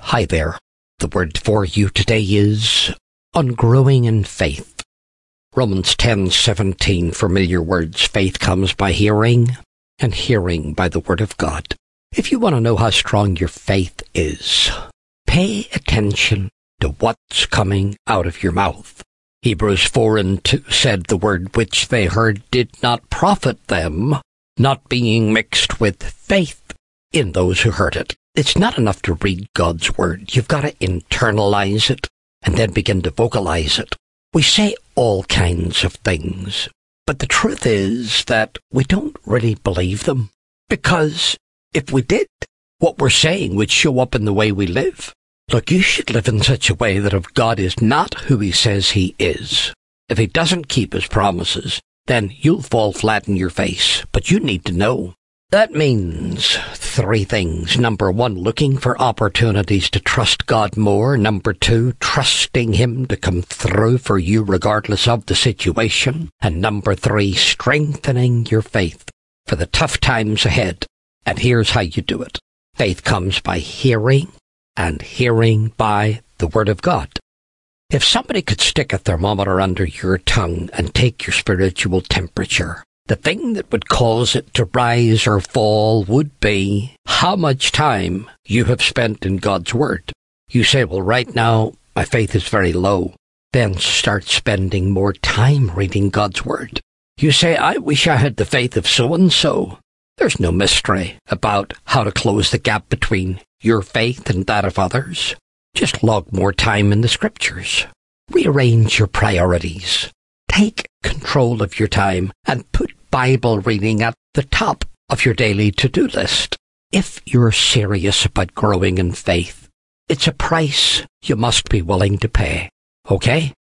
Hi there. The word for you today is on growing in faith. Romans 10:17, familiar words. Faith comes by hearing, and hearing by the word of God. If you want to know how strong your faith is, pay attention to what's coming out of your mouth. Hebrews 4:2 said the word which they heard did not profit them, not being mixed with faith in those who heard it. It's not enough to read God's word. You've got to internalize it and then begin to vocalize it. We say all kinds of things, but the truth is that we don't really believe them, because if we did, what we're saying would show up in the way we live. Look, you should live in such a way that if God is not who he says he is, if he doesn't keep his promises, then you'll fall flat in your face. But you need to know. That means 3 things. Number 1, looking for opportunities to trust God more. Number 2, trusting him to come through for you regardless of the situation. And number 3, strengthening your faith for the tough times ahead. And here's how you do it. Faith comes by hearing, and hearing by the word of God. If somebody could stick a thermometer under your tongue and take your spiritual temperature, the thing that would cause it to rise or fall would be how much time you have spent in God's Word. You say, well, right now, my faith is very low. Then start spending more time reading God's Word. You say, I wish I had the faith of so-and-so. There's no mystery about how to close the gap between your faith and that of others. Just log more time in the Scriptures. Rearrange your priorities. Take control of your time and put Bible reading at the top of your daily to-do list. If you're serious about growing in faith, it's a price you must be willing to pay. Okay?